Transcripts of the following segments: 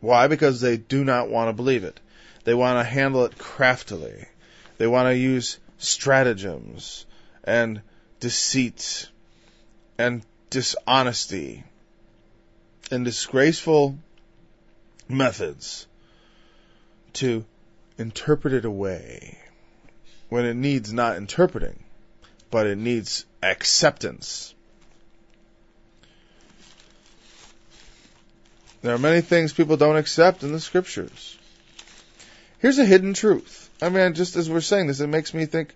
Why? Because they do not want to believe it. They want to handle it craftily. They want to use stratagems and deceit and dishonesty and disgraceful methods to interpret it away when it needs not interpreting, but it needs acceptance. There are many things people don't accept in the scriptures. Here's a hidden truth. I mean, just as we're saying this, it makes me think,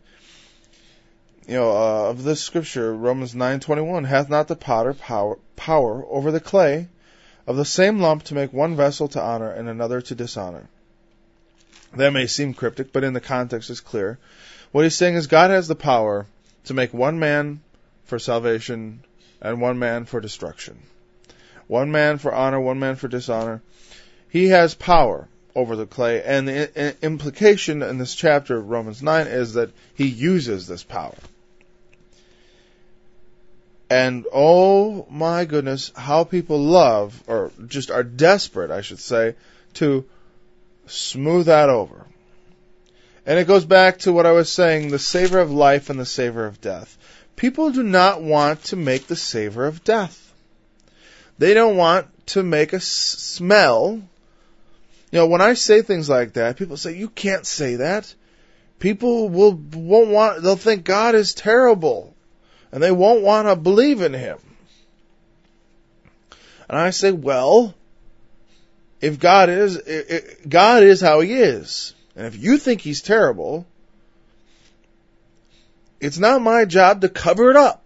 of this scripture, Romans 9:21, hath not the potter power over the clay of the same lump to make one vessel to honor and another to dishonor? That may seem cryptic, but in the context is clear. What he's saying is God has the power to make one man for salvation and one man for destruction. One man for honor, one man for dishonor. He has power over the clay, and the implication in this chapter of Romans 9 is that he uses this power. And oh my goodness, how people love, or just are desperate, I should say, to smooth that over. And it goes back to what I was saying, the savor of life and the savor of death. People do not want to make the savor of death. They don't want to make a smell. When I say things like that, people say, you can't say that. People they'll think God is terrible. And they won't want to believe in Him. And I say, well, if God is how He is. And if you think He's terrible, it's not my job to cover it up.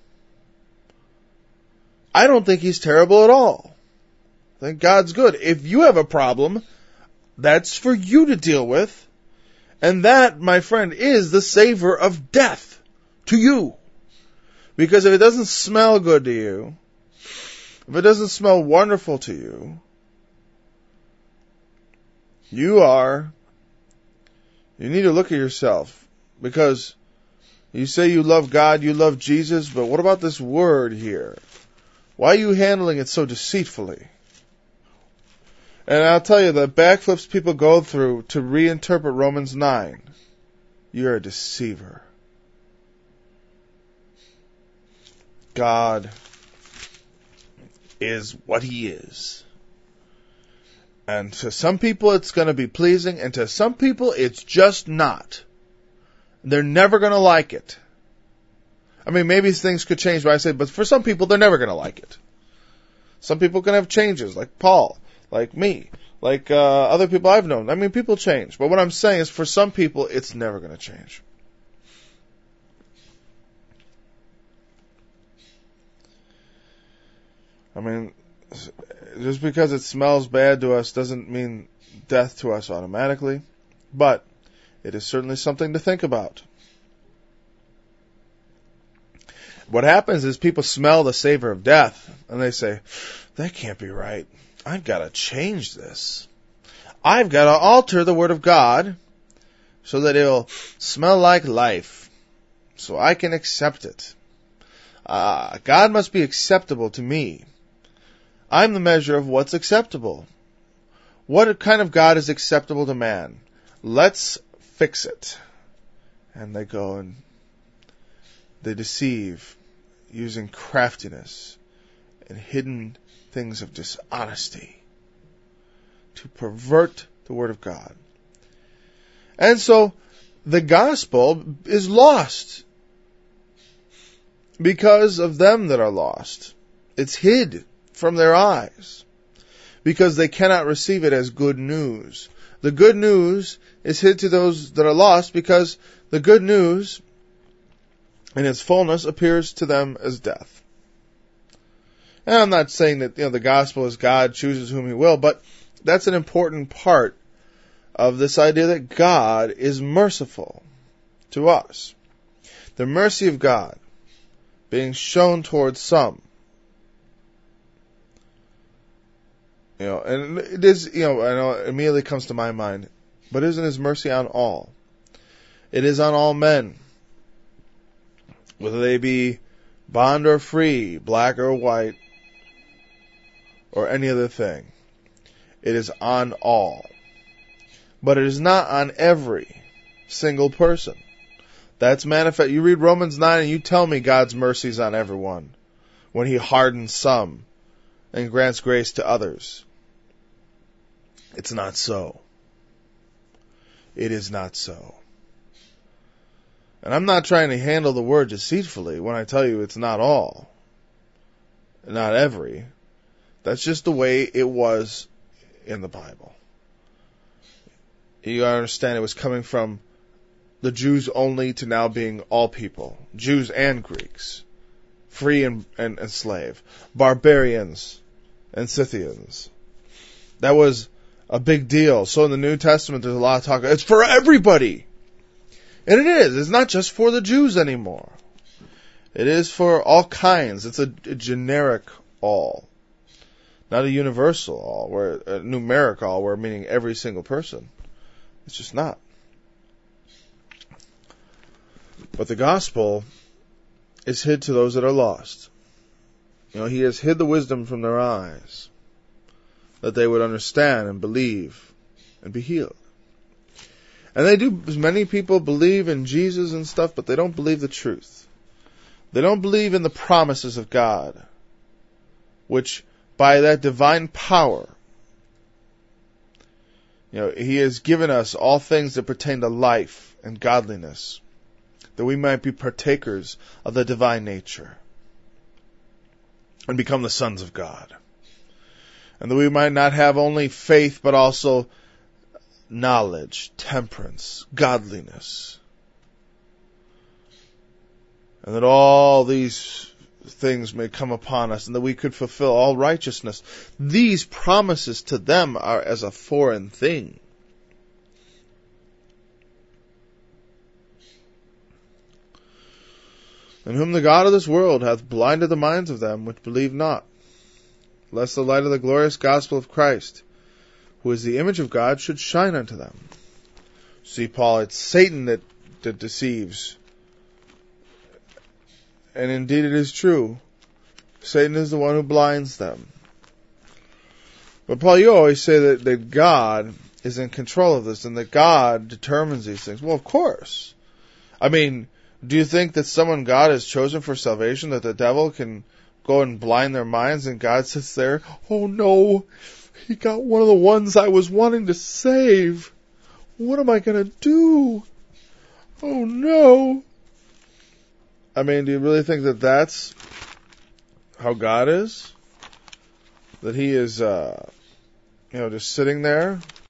I don't think He's terrible at all. I think God's good. If you have a problem, that's for you to deal with. And that, my friend, is the savor of death to you. Because if it doesn't smell good to you, if it doesn't smell wonderful to you, you need to look at yourself. Because you say you love God, you love Jesus, but what about this word here? Why are you handling it so deceitfully? And I'll tell you, the backflips people go through to reinterpret Romans 9, you're a deceiver. God is what He is. And to some people it's going to be pleasing, and to some people it's just not. They're never going to like it. I mean, maybe things could change, but for some people they're never going to like it. Some people can have changes, like Paul, like me, like other people I've known. I mean, people change. But what I'm saying is, for some people, it's never going to change. I mean, just because it smells bad to us doesn't mean death to us automatically, but it is certainly something to think about. What happens is people smell the savor of death, and they say, that can't be right. I've got to change this. I've got to alter the Word of God so that it'll smell like life, so I can accept it. God must be acceptable to me. I'm the measure of what's acceptable. What kind of God is acceptable to man? Let's fix it. And they go and they deceive using craftiness and hidden things of dishonesty to pervert the Word of God. And so the gospel is lost because of them that are lost. It's hid from their eyes because they cannot receive it as good news. The good news is hid to those that are lost because the good news in its fullness appears to them as death. And I'm not saying that the gospel is God chooses whom He will, but that's an important part of this idea that God is merciful to us. The mercy of God being shown towards some. And it is, I know it immediately comes to my mind, but isn't His mercy on all? It is on all men, whether they be bond or free, black or white, or any other thing. It is on all. But it is not on every single person. That's manifest. You read Romans 9 and you tell me God's mercy is on everyone when He hardens some and grants grace to others. It's not so. It is not so. And I'm not trying to handle the word deceitfully when I tell you it's not all. Not every. That's just the way it was in the Bible. You understand it was coming from the Jews only to now being all people. Jews and Greeks. Free and slave. Barbarians and Scythians. That was a big deal. So in the New Testament there's a lot of talk. It's for everybody. And it is. It's not just for the Jews anymore. It is for all kinds. It's a generic all. Not a universal all, where a numeric all, where meaning every single person. It's just not. But the gospel is hid to those that are lost. He has hid the wisdom from their eyes, that they would understand and believe and be healed. And they do, many people believe in Jesus and stuff, but they don't believe the truth. They don't believe in the promises of God, which by that divine power, He has given us all things that pertain to life and godliness, that we might be partakers of the divine nature and become the sons of God. And that we might not have only faith, but also knowledge, temperance, godliness. And that all these things may come upon us, and that we could fulfill all righteousness. These promises to them are as a foreign thing. In whom the God of this world hath blinded the minds of them which believe not, lest the light of the glorious gospel of Christ, who is the image of God, should shine unto them. See, Paul, it's Satan that deceives. And indeed it is true. Satan is the one who blinds them. But Paul, you always say that God is in control of this and that God determines these things. Well, of course. I mean, do you think that someone God has chosen for salvation, that the devil can go and blind their minds and God sits there, oh no, he got one of the ones I was wanting to save. What am I going to do? Oh no. I mean, do you really think that that's how God is? That He is, just sitting there